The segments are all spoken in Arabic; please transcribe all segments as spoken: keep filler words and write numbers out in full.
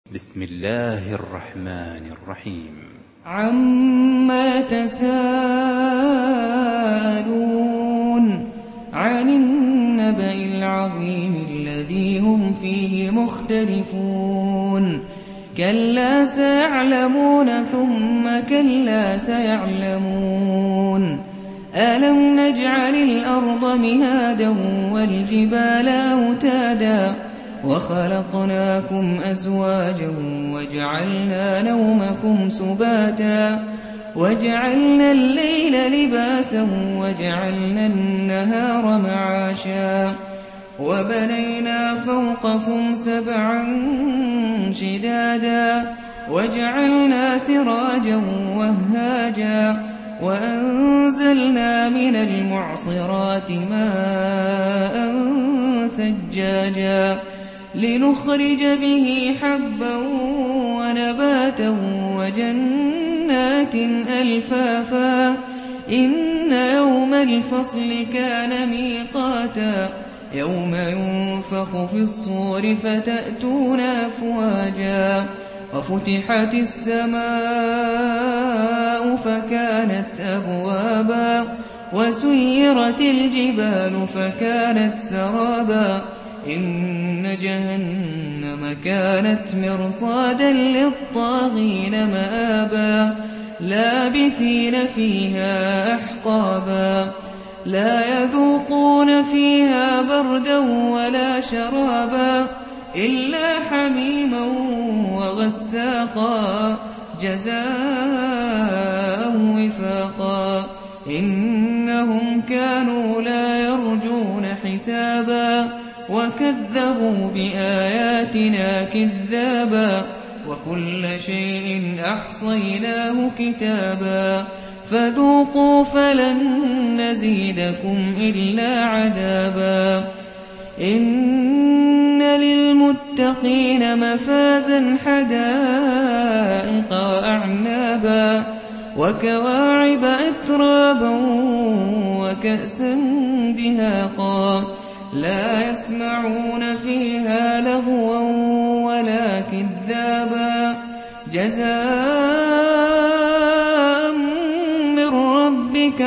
بسم الله الرحمن الرحيم. عما تساءلون عن النبأ العظيم الذي هم فيه مختلفون كلا سيعلمون ثم كلا سيعلمون ألم نجعل الأرض مهادا والجبال أوتادا وخلقناكم أزواجا وجعلنا نومكم سباتا وجعلنا الليل لباسا وجعلنا النهار معاشا وبنينا فوقكم سبعا شدادا وجعلنا سراجا وهاجا وأنزلنا من المعصرات ماء ثجاجا لنخرج به حبا ونباتا وجنات ألفافا إن يوم الفصل كان ميقاتا يوم ينفخ في الصور فتأتون أفواجا وفتحت السماء فكانت أبوابا وسيرت الجبال فكانت سرابا إن جهنم كانت مرصادا للطاغين مآبا لابثين فيها أحقابا لا يذوقون فيها بردا ولا شرابا إلا حميما وغساقا جزاء وفاقا إنهم كانوا لا يرجون حسابا وكذبوا بآياتنا كذابا وكل شيء أحصيناه كتابا فذوقوا فلن نزيدكم إلا عذابا إن للمتقين مفازا حدائق وأعنابا وكواعب أترابا وكأسا دهاقا لا يسمعون فيها لغوا ولا كذابا جزاء من ربك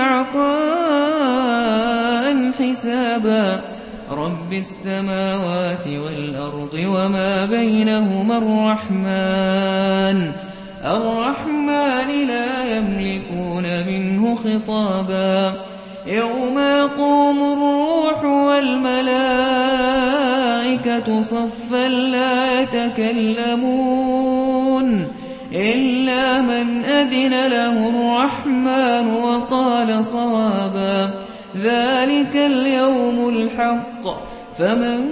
عطاء حسابا رب السماوات والأرض وما بينهما الرحمن الرحمن لا يملكون منه خطابا يوم يقوم الروح والملائكة صفا لا يتكلمون إلا من أذن له الرحمن وقال صوابا ذلك اليوم الحق فمن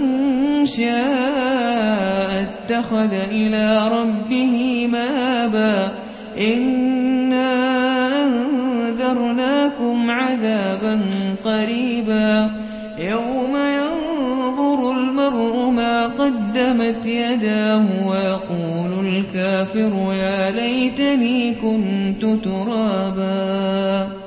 شاء اتخذ إلى ربه مآبا إنا أنذرناكم عذابا قريبا يوم ينظر المرء ما قدمت يداه ويقول الكافر يا ليتني كنت ترابا.